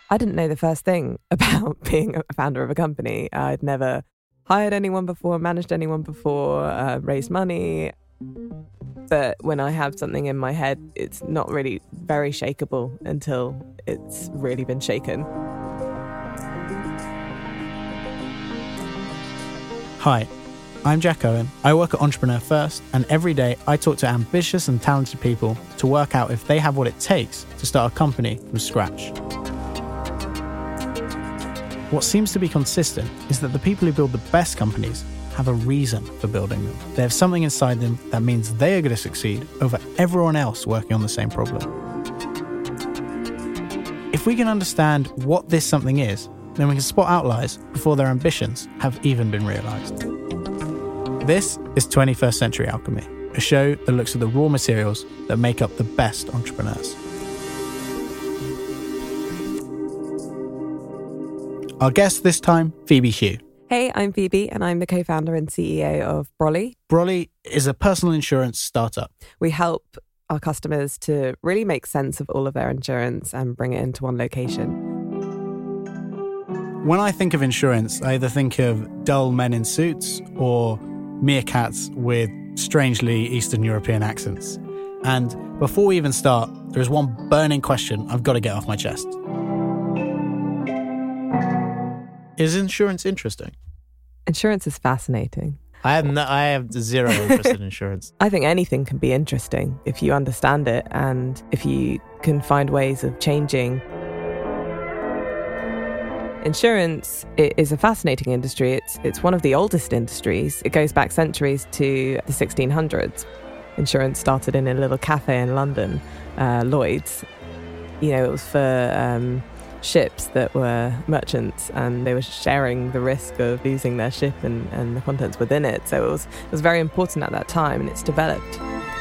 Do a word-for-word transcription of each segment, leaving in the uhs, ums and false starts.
I didn't know the first thing about being a founder of a company. I'd never hired anyone before, managed anyone before, uh, raised money. But when I have something in my head, it's not really very shakeable until it's really been shaken. Hi, I'm Jack Owen. I work at Entrepreneur First, and every day I talk to ambitious and talented people to work out if they have what it takes to start a company from scratch. What seems to be consistent is that the people who build the best companies have a reason for building them. They have something inside them that means they are going to succeed over everyone else working on the same problem. If we can understand what this something is, then we can spot outliers before their ambitions have even been realised. This is twenty-first Century Alchemy, a show that looks at the raw materials that make up the best entrepreneurs. Our guest this time, Phoebe Hugh. Hey, I'm Phoebe, and I'm the co-founder and C E O of Brolly. Brolly is a personal insurance startup. We help our customers to really make sense of all of their insurance and bring it into one location. When I think of insurance, I either think of dull men in suits or meerkats with strangely Eastern European accents. And before we even start, there is one burning question I've got to get off my chest. Is insurance interesting? Insurance is fascinating. I have no, I have zero interest in insurance. I think anything can be interesting if you understand it and if you can find ways of changing. Insurance is a fascinating industry. It's it's one of the oldest industries. It goes back centuries to the sixteen hundreds. Insurance started in a little cafe in London, uh, Lloyd's. You know, it was for um, ships that were merchants, and they were sharing the risk of losing their ship and, and the contents within it. So it was it was very important at that time, and it's developed.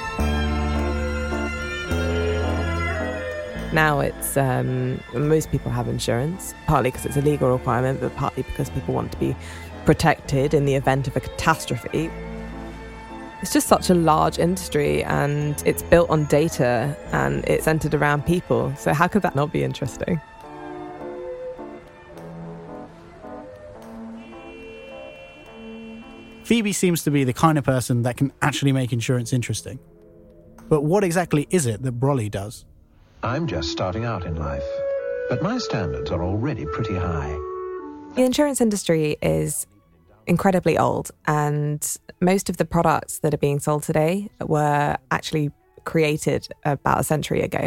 Now it's, um, most people have insurance, partly because it's a legal requirement, but partly because people want to be protected in the event of a catastrophe. It's just such a large industry, and it's built on data, and it's centered around people. So how could that not be interesting? Phoebe seems to be the kind of person that can actually make insurance interesting. But what exactly is it that Brolly does? I'm just starting out in life, but my standards are already pretty high. The insurance industry is incredibly old, and most of the products that are being sold today were actually created about a century ago.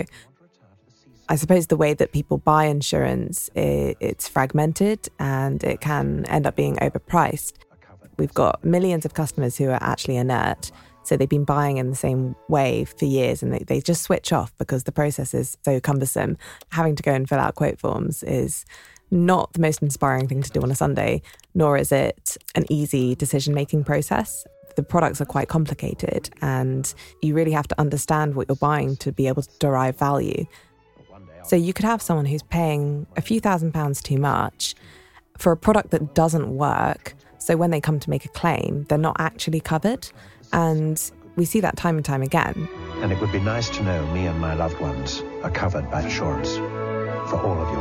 I suppose the way that people buy insurance, it's fragmented and it can end up being overpriced. We've got millions of customers who are actually inert. So they've been buying in the same way for years, and they, they just switch off because the process is so cumbersome. Having to go and fill out quote forms is not the most inspiring thing to do on a Sunday, nor is it an easy decision-making process. The products are quite complicated, and you really have to understand what you're buying to be able to derive value. So you could have someone who's paying a few thousand pounds too much for a product that doesn't work. So when they come to make a claim, they're not actually covered. And we see that time and time again. And it would be nice to know me and my loved ones are covered by insurance for all of your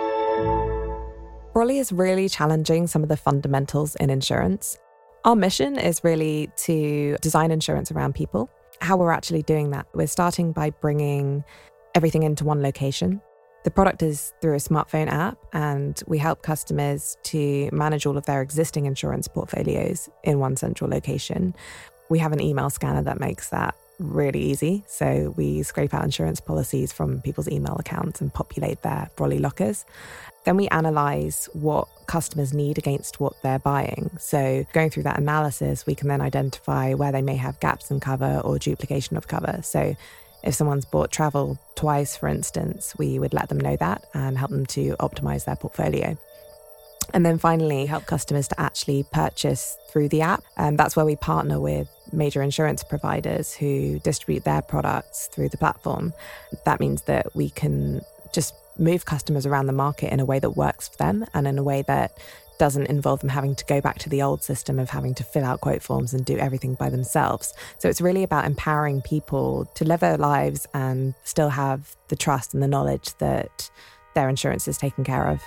life. Brolly is really challenging some of the fundamentals in insurance. Our mission is really to design insurance around people. How we're actually doing that, we're starting by bringing everything into one location. The product is through a smartphone app, and we help customers to manage all of their existing insurance portfolios in one central location. We have an email scanner that makes that really easy. So we scrape out insurance policies from people's email accounts and populate their Brolly lockers. Then we analyse what customers need against what they're buying. So going through that analysis, we can then identify where they may have gaps in cover or duplication of cover. So if someone's bought travel twice, for instance, we would let them know that and help them to optimise their portfolio. And then finally, help customers to actually purchase through the app. And that's where we partner with major insurance providers who distribute their products through the platform. That means that we can just move customers around the market in a way that works for them and in a way that doesn't involve them having to go back to the old system of having to fill out quote forms and do everything by themselves. So it's really about empowering people to live their lives and still have the trust and the knowledge that their insurance is taken care of.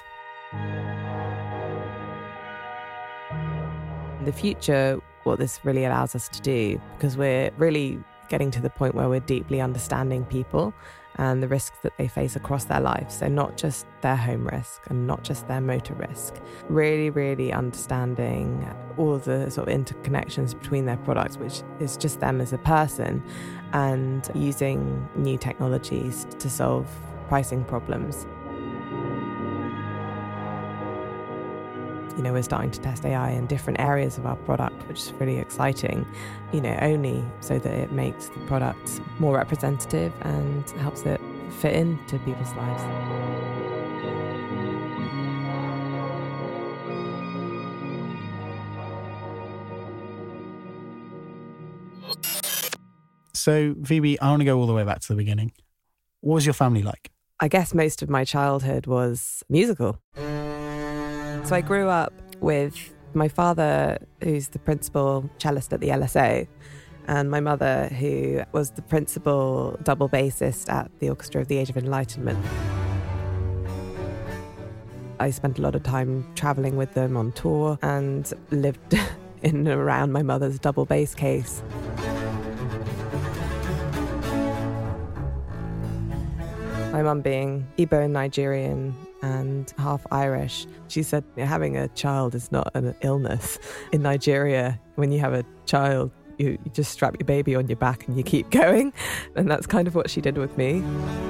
In the future, what this really allows us to do, because we're really getting to the point where we're deeply understanding people and the risks that they face across their lives. So not just their home risk and not just their motor risk, really, really understanding all of the sort of interconnections between their products, which is just them as a person, and using new technologies to solve pricing problems. You know, we're starting to test A I in different areas of our product, which is really exciting, you know, only so that it makes the product more representative and helps it fit into people's lives. So, Phoebe, I want to go all the way back to the beginning. What was your family like? I guess most of my childhood was musical. So I grew up with my father, who's the principal cellist at the L S O, and my mother, who was the principal double bassist at the Orchestra of the Age of Enlightenment. I spent a lot of time travelling with them on tour and lived in and around my mother's double bass case. My mum being Igbo and Nigerian and half Irish, she said having a child is not an illness. In Nigeria, when you have a child, you, you just strap your baby on your back and you keep going. And that's kind of what she did with me.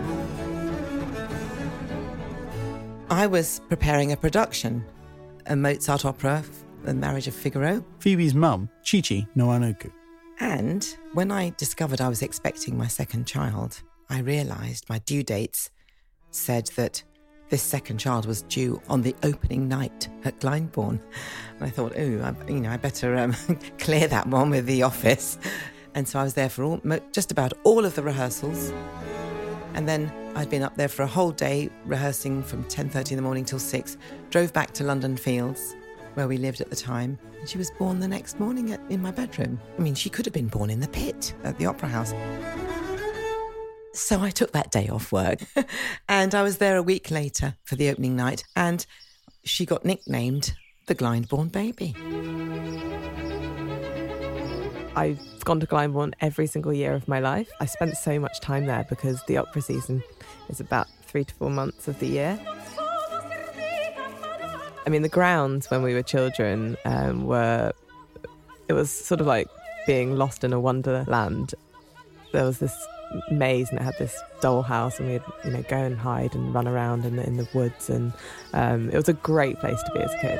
I was preparing a production, a Mozart opera, The Marriage of Figaro. Phoebe's mum, Chichi Nwanoku. And when I discovered I was expecting my second child, I realised my due dates said that this second child was due on the opening night at Glyndebourne. And I thought, oh, I, you know, I better um, clear that one with the office. And so I was there for all, just about all of the rehearsals. And then I'd been up there for a whole day rehearsing from ten thirty in the morning till six, drove back to London Fields, where we lived at the time. And she was born the next morning at, in my bedroom. I mean, she could have been born in the pit at the Opera House. So I took that day off work and I was there a week later for the opening night, and she got nicknamed the Glyndebourne baby. I've gone to Glyndebourne every single year of my life. I spent so much time there because the opera season is about three to four months of the year. I mean, the grounds when we were children um, were, it was sort of like being lost in a wonderland. There was this maze and it had this dollhouse, and we'd, you know, go and hide and run around in the, in the woods, and um, it was a great place to be as a kid.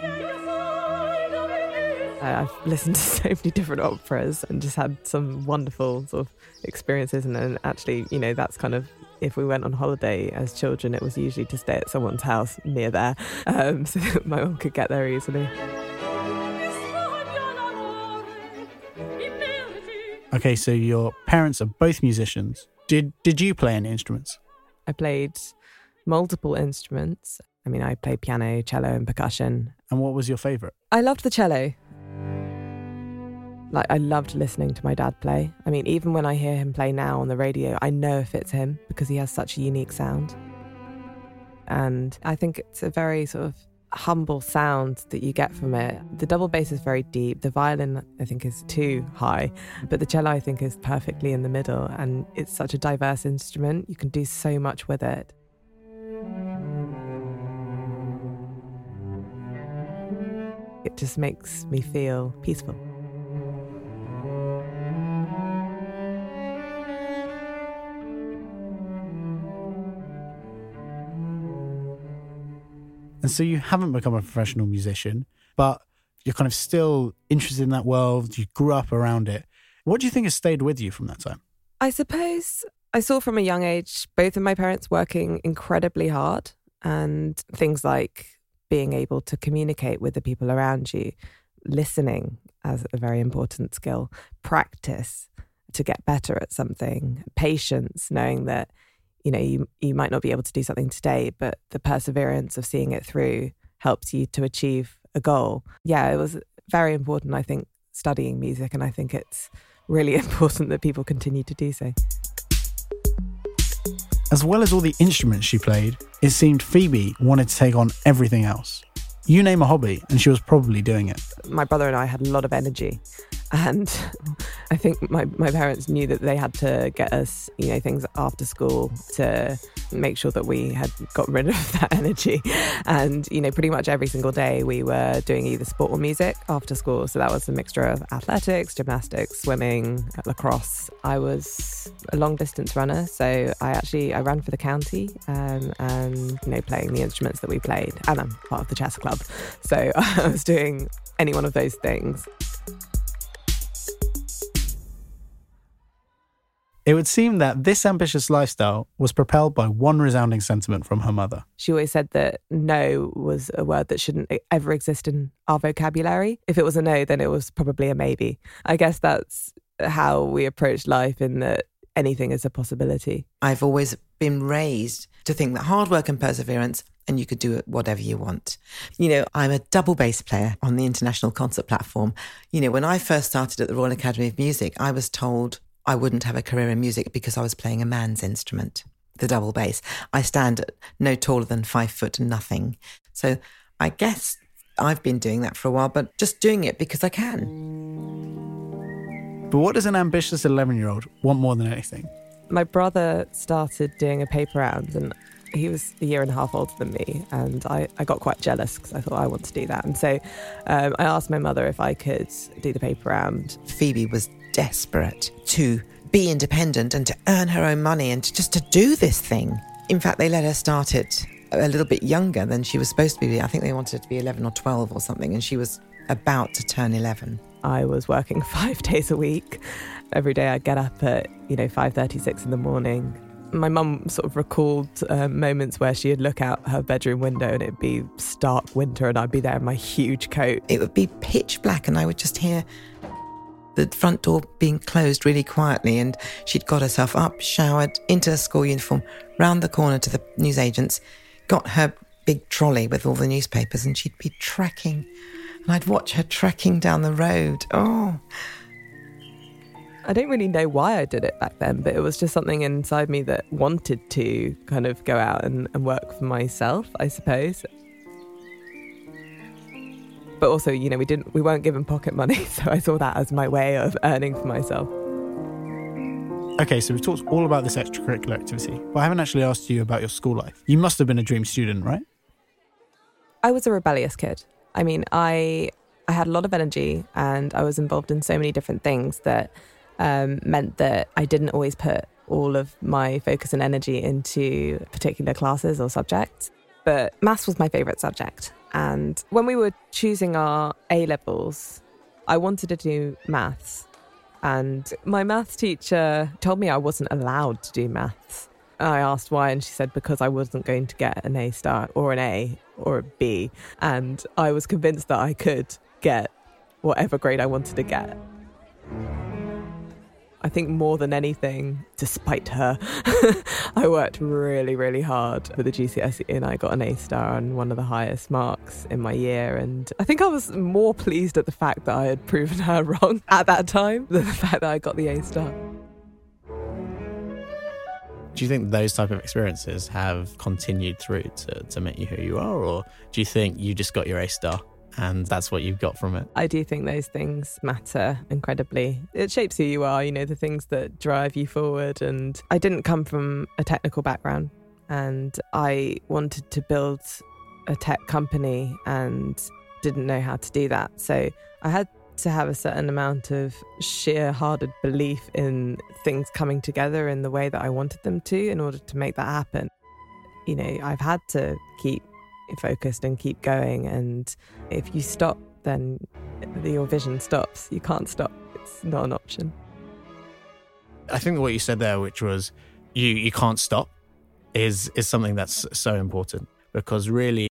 Uh, I've listened to so many different operas and just had some wonderful sort of experiences, and then actually, you know, that's kind of, if we went on holiday as children, it was usually to stay at someone's house near there, um, so that my mum could get there easily. Okay, so your parents are both musicians. Did did you play any instruments? I played multiple instruments. I mean, I played piano, cello and percussion. And what was your favourite? I loved the cello. Like, I loved listening to my dad play. I mean, even when I hear him play now on the radio, I know if it's him because he has such a unique sound. And I think it's a very sort of humble sound that you get from it. The double bass is very deep. The violin, I think, is too high. But the cello, I think, is perfectly in the middle. And it's such a diverse instrument. You can do so much with it. It just makes me feel peaceful. And so you haven't become a professional musician, but you're kind of still interested in that world. You grew up around it. What do you think has stayed with you from that time? I suppose I saw from a young age both of my parents working incredibly hard, and things like being able to communicate with the people around you, listening as a very important skill, practice to get better at something, patience, knowing that, you know, you, you might not be able to do something today, but the perseverance of seeing it through helps you to achieve a goal. Yeah, it was very important, I think, studying music, and I think it's really important that people continue to do so. As well as all the instruments she played, it seemed Phoebe wanted to take on everything else. You name a hobby, and she was probably doing it. My brother and I had a lot of energy. And I think my, my parents knew that they had to get us, you know, things after school to make sure that we had got rid of that energy. And, you know, pretty much every single day we were doing either sport or music after school. So that was a mixture of athletics, gymnastics, swimming, lacrosse. I was a long distance runner. So I actually, I ran for the county um, and, you know, playing the instruments that we played. And I'm part of the chess club. So I was doing any one of those things. It would seem that this ambitious lifestyle was propelled by one resounding sentiment from her mother. She always said that no was a word that shouldn't ever exist in our vocabulary. If it was a no, then it was probably a maybe. I guess that's how we approach life, in that anything is a possibility. I've always been raised to think that hard work and perseverance, and you could do whatever you want. You know, I'm a double bass player on the international concert platform. You know, when I first started at the Royal Academy of Music, I was told I wouldn't have a career in music because I was playing a man's instrument, the double bass. I stand at no taller than five foot nothing. So I guess I've been doing that for a while, but just doing it because I can. But what does an ambitious eleven-year-old want more than anything? My brother started doing a paper round, and he was a year and a half older than me, and I, I got quite jealous because I thought I want to do that. And so um, I asked my mother if I could do the paper round. Phoebe was desperate to be independent and to earn her own money and to just to do this thing. In fact, they let her start it a little bit younger than she was supposed to be. I think they wanted her to be eleven or twelve or something, and she was about to turn eleven. I was working five days a week. Every day I'd get up at, you know, five thirty, six in the morning. My mum sort of recalled uh, moments where she'd look out her bedroom window and it'd be stark winter and I'd be there in my huge coat. It would be pitch black and I would just hear the front door being closed really quietly, and she'd got herself up, showered, into her school uniform, round the corner to the newsagents, got her big trolley with all the newspapers, and she'd be trekking. And I'd watch her trekking down the road. Oh. I don't really know why I did it back then, but it was just something inside me that wanted to kind of go out and, and work for myself, I suppose. But also, you know, we didn't, we weren't given pocket money, so I saw that as my way of earning for myself. Okay, so we've talked all about this extracurricular activity, but I haven't actually asked you about your school life. You must have been a dream student, right? I was a rebellious kid. I mean, I I had a lot of energy and I was involved in so many different things that um, meant that I didn't always put all of my focus and energy into particular classes or subjects. But maths was my favourite subject. And when we were choosing our A-levels, I wanted to do maths. And my maths teacher told me I wasn't allowed to do maths. I asked why, and she said because I wasn't going to get an A star or an A or a B. And I was convinced that I could get whatever grade I wanted to get. I think more than anything, despite her, I worked really, really hard for the G C S E and I got an A star and one of the highest marks in my year. And I think I was more pleased at the fact that I had proven her wrong at that time than the fact that I got the A star. Do you think those type of experiences have continued through to, to make you who you are? Or do you think you just got your A star and that's what you've got from it? I do think those things matter incredibly. It shapes who you are, you know, the things that drive you forward. And I didn't come from a technical background and I wanted to build a tech company and didn't know how to do that. So I had to have a certain amount of sheer-hearted belief in things coming together in the way that I wanted them to in order to make that happen. You know, I've had to keep focused and keep going, and if you stop, then your vision stops. You can't stop. It's not an option. I think what you said there, which was you you can't stop, is is something that's so important, because really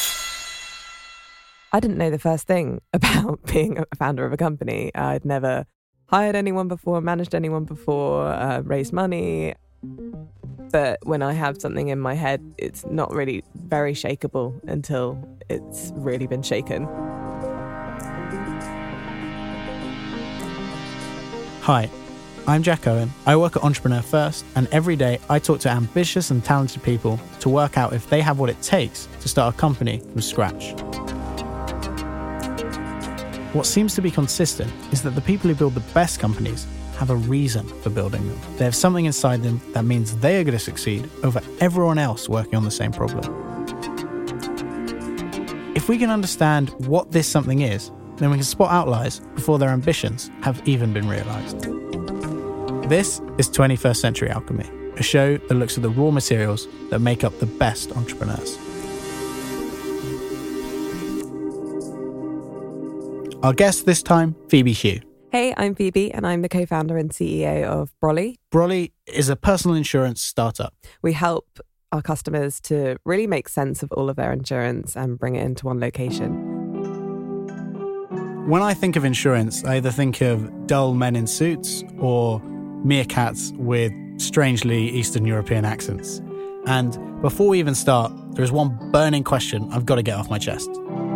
I didn't know the first thing about being a founder of a company. I'd never hired anyone before, managed anyone before, uh, raised money. But when I have something in my head, it's not really very shakeable until it's really been shaken. Hi, I'm Jack Owen. I work at Entrepreneur First, and every day I talk to ambitious and talented people to work out if they have what it takes to start a company from scratch. What seems to be consistent is that the people who build the best companies have a reason for building them. They have something inside them that means they are going to succeed over everyone else working on the same problem. If we can understand what this something is, then we can spot outliers before their ambitions have even been realised. This is twenty-first Century Alchemy, a show that looks at the raw materials that make up the best entrepreneurs. Our guest this time, Phoebe Hugh. Hey, I'm Phoebe, and I'm the co-founder and C E O of Brolly. Brolly is a personal insurance startup. We help our customers to really make sense of all of their insurance and bring it into one location. When I think of insurance, I either think of dull men in suits or meerkats with strangely Eastern European accents. And before we even start, there is one burning question I've got to get off my chest.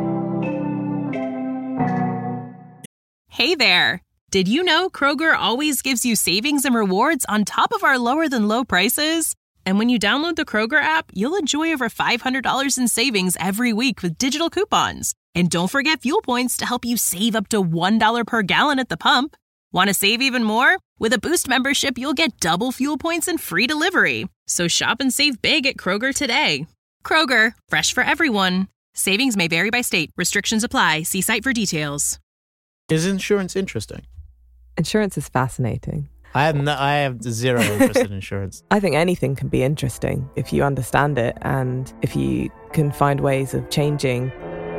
Hey there! Did you know Kroger always gives you savings and rewards on top of our lower-than-low prices? And when you download the Kroger app, you'll enjoy over five hundred dollars in savings every week with digital coupons. And don't forget fuel points to help you save up to one dollar per gallon at the pump. Want to save even more? With a Boost membership, you'll get double fuel points and free delivery. So shop and save big at Kroger today. Kroger, fresh for everyone. Savings may vary by state. Restrictions apply. See site for details. Is insurance interesting? Insurance is fascinating. I have no, I have zero interest in insurance. I think anything can be interesting if you understand it and if you can find ways of changing.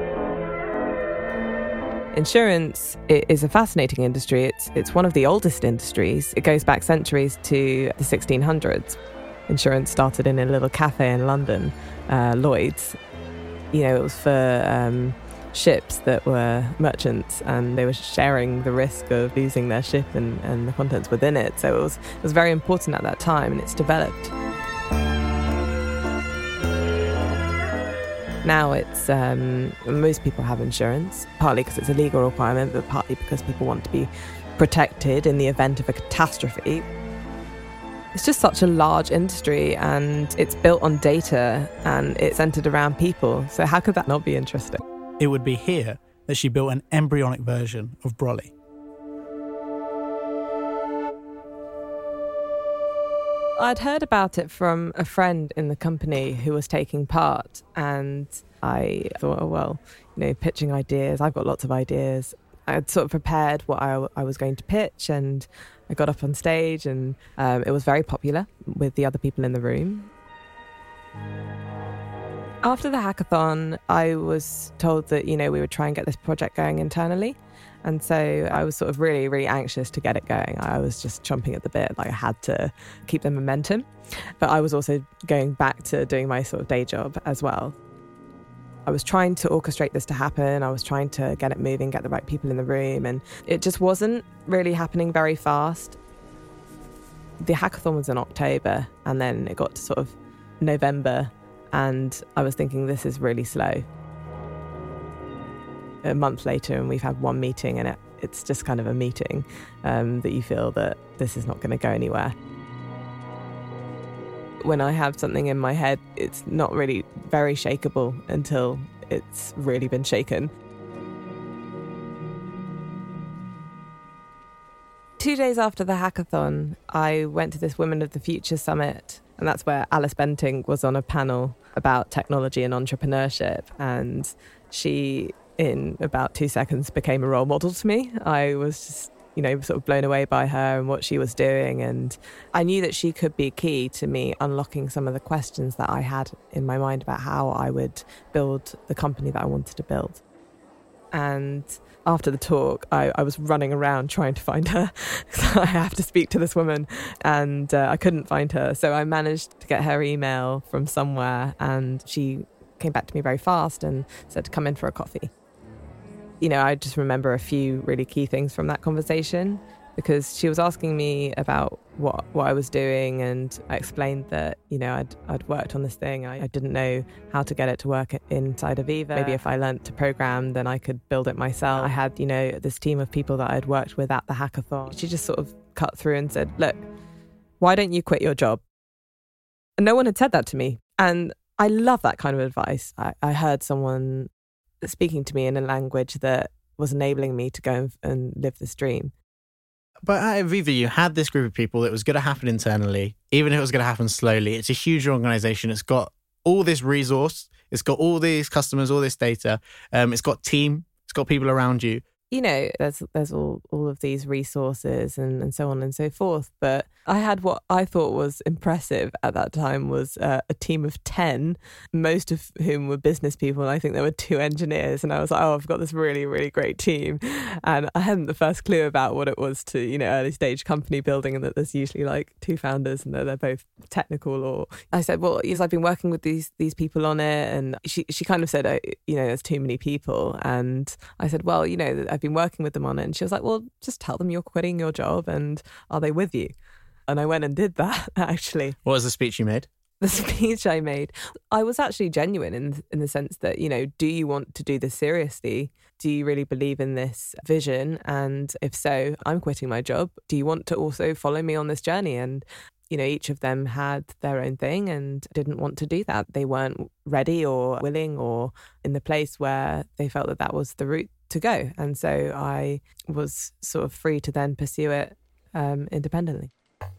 Insurance is a fascinating industry. It's it's one of the oldest industries. It goes back centuries to the sixteen hundreds. Insurance started in a little cafe in London, uh, Lloyd's. You know, it was for um, ships that were merchants, and they were sharing the risk of losing their ship and, and the contents within it. So it was it was very important at that time, and it's developed. Now it's, um, most people have insurance, partly because it's a legal requirement, but partly because people want to be protected in the event of a catastrophe. It's just such a large industry, and it's built on data, and it's centered around people. So how could that not be interesting? It would be here that she built an embryonic version of Brolly. I'd heard about it from a friend in the company who was taking part, and I thought, oh, well, you know, pitching ideas, I've got lots of ideas. I'd sort of prepared what I, I was going to pitch, and I got up on stage, and um, it was very popular with the other people in the room. After the hackathon, I was told that, you know, we would try and get this project going internally. And so I was sort of really, really anxious to get it going. I was just chomping at the bit, like I had to keep the momentum. But I was also going back to doing my sort of day job as well. I was trying to orchestrate this to happen. I was trying to get it moving, get the right people in the room. And it just wasn't really happening very fast. The hackathon was in October, and then it got to sort of November. And I was thinking, this is really slow. A month later, and we've had one meeting, and it, it's just kind of a meeting um, that you feel that this is not going to go anywhere. When I have something in my head, it's not really very shakeable until it's really been shaken. Two days after the hackathon, I went to this Women of the Future Summit, and that's where Alice Bentinck was on a panel about technology and entrepreneurship, and she, in about two seconds, became a role model to me. I was just, you know, sort of blown away by her and what she was doing, and I knew that she could be key to me unlocking some of the questions that I had in my mind about how I would build the company that I wanted to build. And after the talk, I, I was running around trying to find her. I have to speak to this woman, and uh, I couldn't find her. So I managed to get her email from somewhere, and she came back to me very fast and said to come in for a coffee. You know, I just remember a few really key things from that conversation, because she was asking me about what what I was doing, and I explained that, you know, I'd I'd worked on this thing. I, I didn't know how to get it to work inside of Aviva. Maybe if I learnt to program, then I could build it myself. I had, you know, this team of people that I'd worked with at the hackathon. She just sort of cut through and said, look, why don't you quit your job? And no one had said that to me. And I love that kind of advice. I, I heard someone speaking to me in a language that was enabling me to go and, and live this dream. But at Aviva, you had this group of people that was going to happen internally, even if it was going to happen slowly. It's a huge organization. It's got all this resource. It's got all these customers, all this data. Um, it's got team. It's got people around you. You know, there's there's all, all of these resources and, and so on and so forth. But I had what I thought was impressive at that time was uh, a team of ten, most of whom were business people. And I think there were two engineers. And I was like, oh, I've got this really, really great team. And I hadn't the first clue about what it was to, you know, early stage company building and that there's usually like two founders and that they're both technical. Or I said, well, yes, I've been working with these these people on it. And she, she kind of said, oh, you know, there's too many people. And I said, well, you know, I've been working with them on it. And she was like, well, just tell them you're quitting your job and are they with you? And I went and did that, actually. What was the speech you made? The speech I made, I was actually genuine in in the sense that, you know, do you want to do this seriously? Do you really believe in this vision? And if so, I'm quitting my job. Do you want to also follow me on this journey? And, you know, each of them had their own thing and didn't want to do that. They weren't ready or willing or in the place where they felt that that was the route to go. And so I was sort of free to then pursue it um, independently.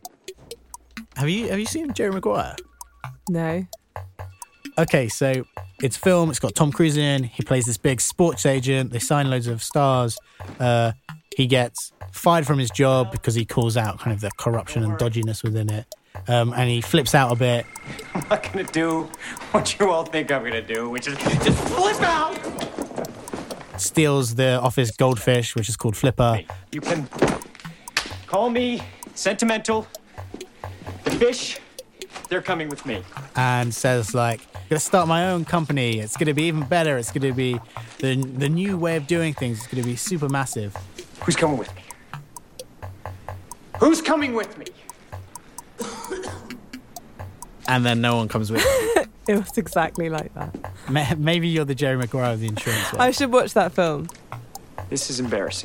Have you have you seen Jerry Maguire? No. Okay, so it's film. It's got Tom Cruise in. He plays this big sports agent. They sign loads of stars. Uh, he gets fired from his job because he calls out kind of the corruption and dodginess within it. Um, and he flips out a bit. I'm not going to do what you all think I'm going to do, which is just flip out! Steals the office goldfish, which is called Flipper. Hey, you can call me sentimental. The fish, they're coming with me. And says, like, I'm going to start my own company. It's going to be even better. It's going to be the the new way of doing things. It's going to be super massive. Who's coming with me? Who's coming with me? And then no one comes with you. It was exactly like that. Maybe you're the Jerry Maguire of the insurance world. I should watch that film. This is embarrassing.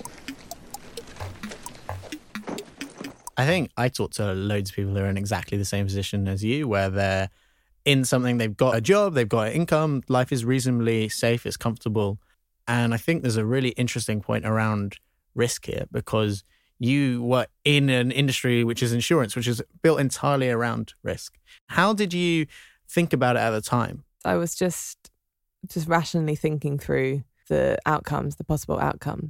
I think I talk to loads of people who are in exactly the same position as you, where they're in something, they've got a job, they've got an income, life is reasonably safe, it's comfortable. And I think there's a really interesting point around risk here, because you were in an industry which is insurance, which is built entirely around risk. How did you think about it at the time? I was just just rationally thinking through the outcomes, the possible outcomes.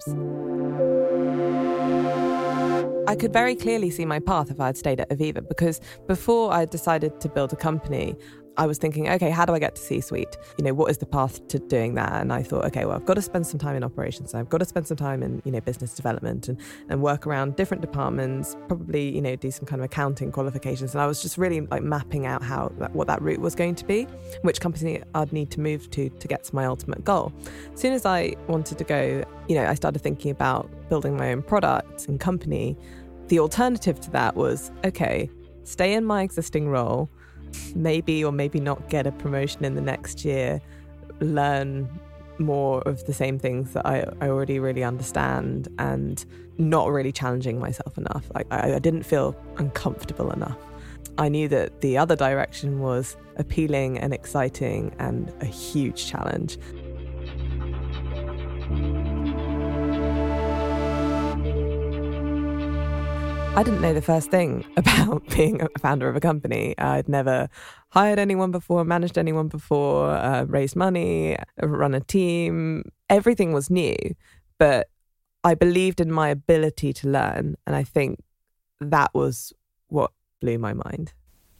I could very clearly see my path if I had stayed at Aviva, because before I decided to build a company, I was thinking, okay, how do I get to C-suite? You know, what is the path to doing that? And I thought, okay, well, I've got to spend some time in operations. I've got to spend some time in, you know, business development and, and work around different departments, probably, you know, do some kind of accounting qualifications. And I was just really like mapping out how what that route was going to be, which company I'd need to move to to get to my ultimate goal. As soon as I wanted to go, you know, I started thinking about building my own product and company. The alternative to that was, okay, stay in my existing role, maybe or maybe not get a promotion in the next year, learn more of the same things that I, I already really understand, and not really challenging myself enough. Like, I, I didn't feel uncomfortable enough. I knew that the other direction was appealing and exciting and a huge challenge. I didn't know the first thing about being a founder of a company. I'd never hired anyone before, managed anyone before, uh, raised money, run a team. Everything was new, but I believed in my ability to learn. And I think that was what blew my mind.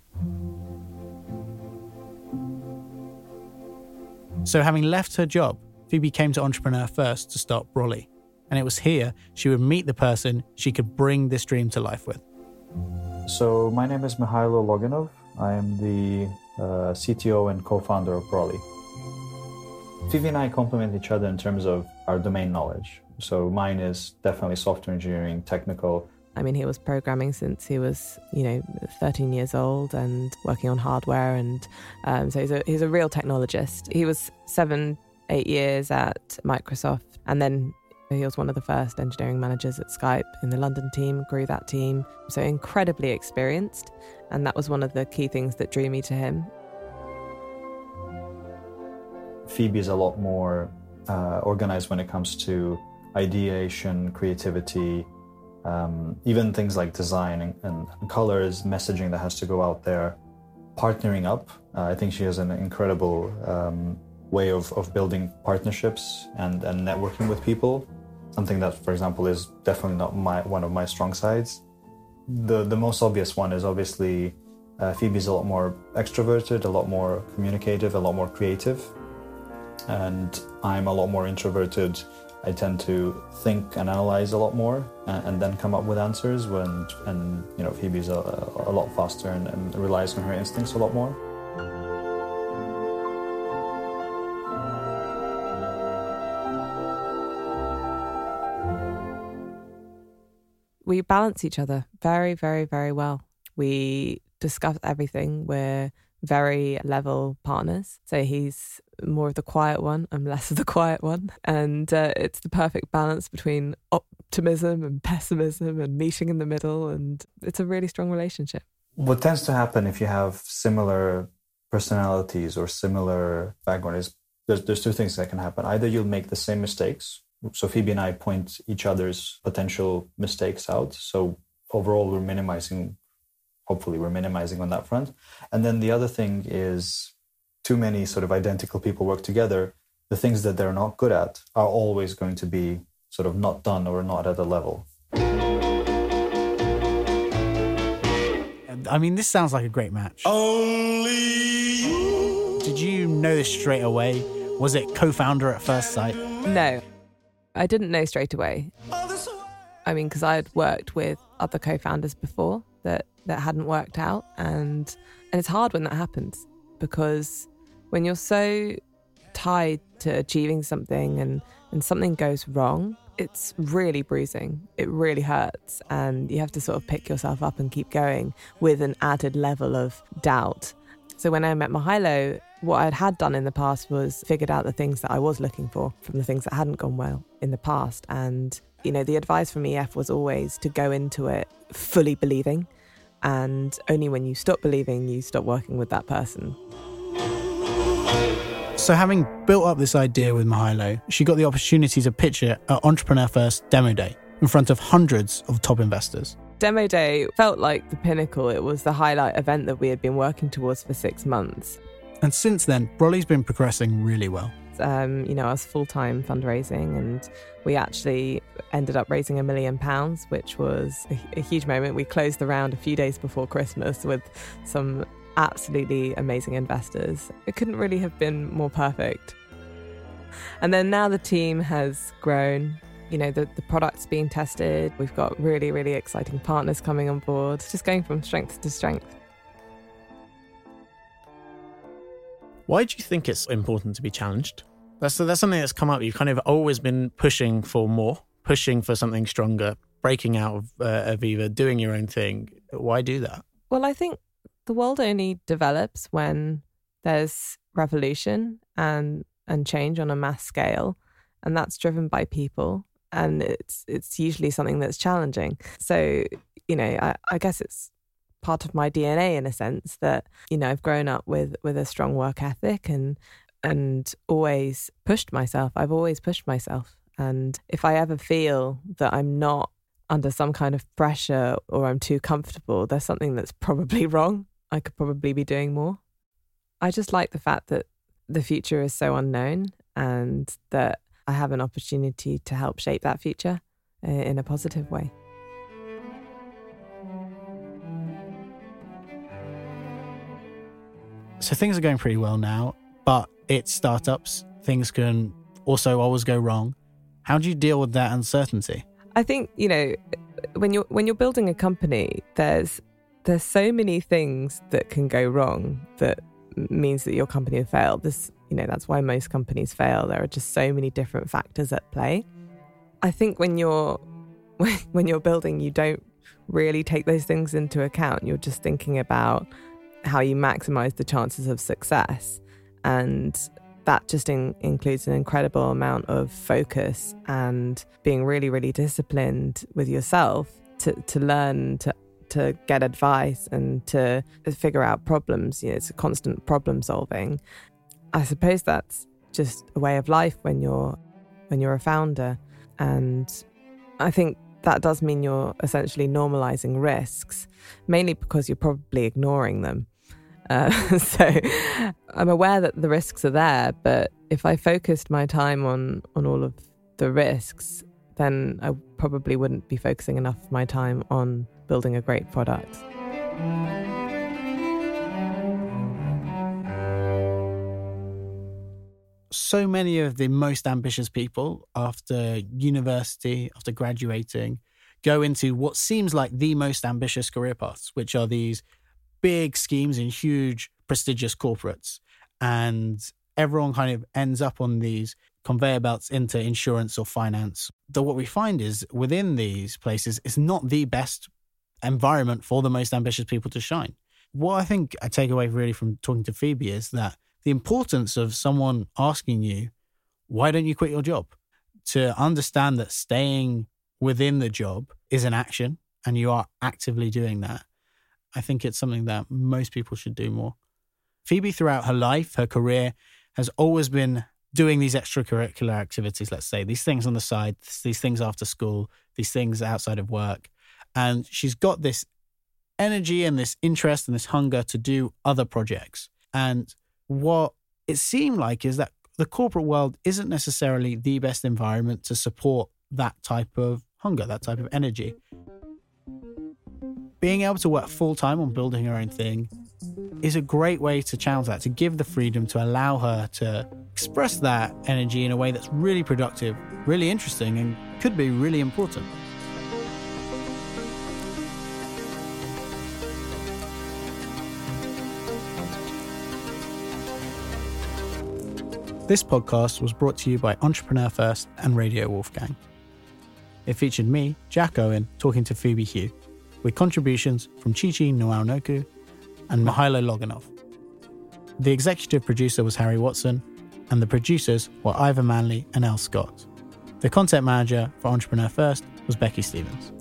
So having left her job, Phoebe came to Entrepreneur First to start Brolly. And it was here she would meet the person she could bring this dream to life with. So my name is Mihailo Loginov. I am the uh, C T O and co-founder of Brolly. Phoebe and I complement each other in terms of our domain knowledge. So mine is definitely software engineering, technical. I mean, he was programming since he was, you know, thirteen years old and working on hardware. And um, so he's a, he's a real technologist. He was seven, eight years at Microsoft. And then He was one of the first engineering managers at Skype in the London team, grew that team. So incredibly experienced. And that was one of the key things that drew me to him. Phoebe is a lot more uh, organized when it comes to ideation, creativity, um, even things like design and, and colors, messaging that has to go out there, partnering up. Uh, I think she has an incredible um, way of, of building partnerships and, and networking with people. Something that, for example, is definitely not my one of my strong sides. The the most obvious one is obviously uh, Phoebe's a lot more extroverted, a lot more communicative, a lot more creative. And I'm a lot more introverted. I tend to think and analyze a lot more and, and then come up with answers when, and you know, Phoebe's a, a lot faster and, and relies on her instincts a lot more. We balance each other very, very, very well. We discuss everything. We're very level partners. So he's more of the quiet one, I'm less of the quiet one. And uh, it's the perfect balance between optimism and pessimism and meeting in the middle. And it's a really strong relationship. What tends to happen if you have similar personalities or similar background is there's, there's two things that can happen. Either you'll make the same mistakes. So Phoebe and I point each other's potential mistakes out. So overall, we're minimizing, hopefully we're minimizing on that front. And then the other thing is too many sort of identical people work together. The things that they're not good at are always going to be sort of not done or not at a level. I mean, this sounds like a great match. Only you. Did you know this straight away? Was it co-founder at first sight? No. I didn't know straight away. I mean, because I had worked with other co-founders before that, that hadn't worked out. And and it's hard when that happens because when you're so tied to achieving something and, and something goes wrong, it's really bruising. It really hurts. And you have to sort of pick yourself up and keep going with an added level of doubt. So when I met Mihailo, what I'd had done in the past was figured out the things that I was looking for from the things that hadn't gone well in the past. And, you know, the advice from E F was always to go into it fully believing. And only when you stop believing, you stop working with that person. So having built up this idea with Mihailo, she got the opportunity to pitch it at Entrepreneur First Demo Day in front of hundreds of top investors. Demo Day felt like the pinnacle. It was the highlight event that we had been working towards for six months. And since then, Brolly's been progressing really well. Um, you know, I was full-time fundraising and we actually ended up raising a million pounds, which was a, a huge moment. We closed the round a few days before Christmas with some absolutely amazing investors. It couldn't really have been more perfect. And then now the team has grown. You know, the, the product's being tested. We've got really, really exciting partners coming on board. Just going from strength to strength. Why do you think it's important to be challenged? That's that's something that's come up. You've kind of always been pushing for more, pushing for something stronger, breaking out of uh, Aviva, doing your own thing. Why do that? Well, I think the world only develops when there's revolution and and change on a mass scale, and that's driven by people, and it's it's usually something that's challenging. So, you know, I, I guess it's part of my D N A in a sense that, you know, I've grown up with with a strong work ethic and and always pushed myself. I've always pushed myself. And if I ever feel that I'm not under some kind of pressure or I'm too comfortable, there's something that's probably wrong. I could probably be doing more. I just like the fact that the future is so unknown and that I have an opportunity to help shape that future in a positive way. So things are going pretty well now, but it's startups. Things can also always go wrong. How do you deal with that uncertainty? I think, you know, when you're when you're building a company, there's there's so many things that can go wrong that means that your company will fail. This, you know, that's why most companies fail. There are just so many different factors at play. I think when you're when you're building, you don't really take those things into account. You're just thinking about how you maximize the chances of success. And that just in, includes an incredible amount of focus and being really, really disciplined with yourself to, to learn to to get advice and to figure out problems. You know, it's a constant problem solving. I suppose that's just a way of life when you're when you're a founder. And I think that does mean you're essentially normalizing risks, mainly because you're probably ignoring them. Uh, so I'm aware that the risks are there, but if I focused my time on, on all of the risks, then I probably wouldn't be focusing enough of my time on building a great product. So many of the most ambitious people after university, after graduating, go into what seems like the most ambitious career paths, which are these big schemes in huge, prestigious corporates. And everyone kind of ends up on these conveyor belts into insurance or finance. Though what we find is within these places, it's not the best environment for the most ambitious people to shine. What I think I take away really from talking to Phoebe is that the importance of someone asking you, why don't you quit your job? To understand that staying within the job is an action and you are actively doing that. I think it's something that most people should do more. Phoebe, throughout her life, her career, has always been doing these extracurricular activities, let's say, these things on the side, these things after school, these things outside of work. And she's got this energy and this interest and this hunger to do other projects. And what it seemed like is that the corporate world isn't necessarily the best environment to support that type of hunger, that type of energy. Being able to work full-time on building her own thing is a great way to challenge that, to give the freedom to allow her to express that energy in a way that's really productive, really interesting, and could be really important. This podcast was brought to you by Entrepreneur First and Radio Wolfgang. It featured me, Jack Owen, talking to Phoebe Hugh, with contributions from Chichi Nwanoku and Mihailo Loganov. The executive producer was Harry Watson, and the producers were Ivor Manley and Elle Scott. The content manager for Entrepreneur First was Becky Stevens.